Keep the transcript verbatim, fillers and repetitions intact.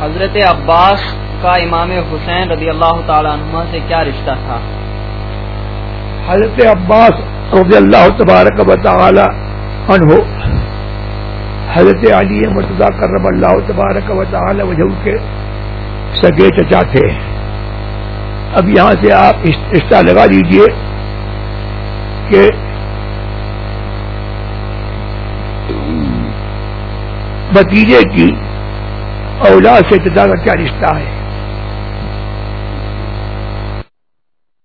हजरत अब्बास का इमाम हुसैन रज़ी अल्लाह ताला अन्हुमा से क्या रिश्ता था? हजरत अब्बास रज़ी अल्लाह तबारक व तआला अन्हु हजरत अली मुर्तज़ा कर्रमल्लाहु तबारक व तआला वजहू के सगे चचा थे। अब यहां से आप रिश्ता लगा लीजिए कि भतीजे की औलाद से चचा का क्या रिश्ता है।